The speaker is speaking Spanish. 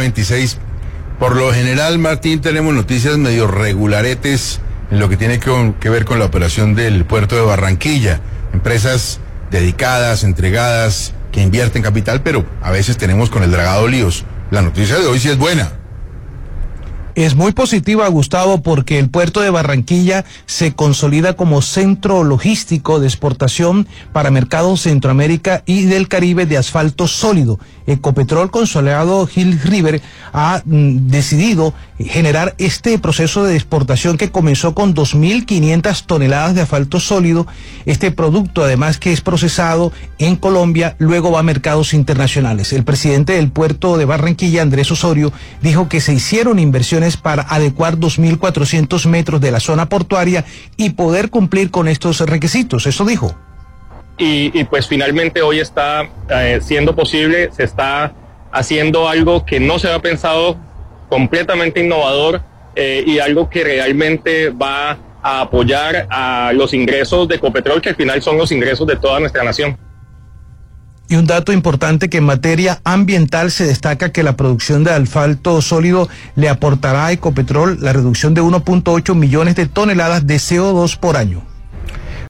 26. Por lo general, Martín, tenemos noticias medio regularetes en lo que tiene que ver con la operación del puerto de Barranquilla. Empresas dedicadas, entregadas, que invierten capital, pero a veces tenemos con el dragado líos. La noticia de hoy sí es buena. Es muy positiva, Gustavo, porque el puerto de Barranquilla se consolida como centro logístico de exportación para mercados Centroamérica y del Caribe de asfalto sólido. Ecopetrol, con su aliado Hill River, ha decidido generar este proceso de exportación que comenzó con 2.500 toneladas de asfalto sólido. Este producto, además, que es procesado en Colombia, luego va a mercados internacionales. El presidente del puerto de Barranquilla, Andrés Osorio, dijo que se hicieron inversiones para adecuar 2.400 metros de la zona portuaria y poder cumplir con estos requisitos. Eso dijo. Y pues finalmente hoy está siendo posible, se está haciendo algo que no se había pensado, completamente innovador, y algo que realmente va a apoyar a los ingresos de Ecopetrol, que al final son los ingresos de toda nuestra nación. Y un dato importante, que en materia ambiental se destaca que la producción de asfalto sólido le aportará a Ecopetrol la reducción de 1.8 millones de toneladas de CO2 por año.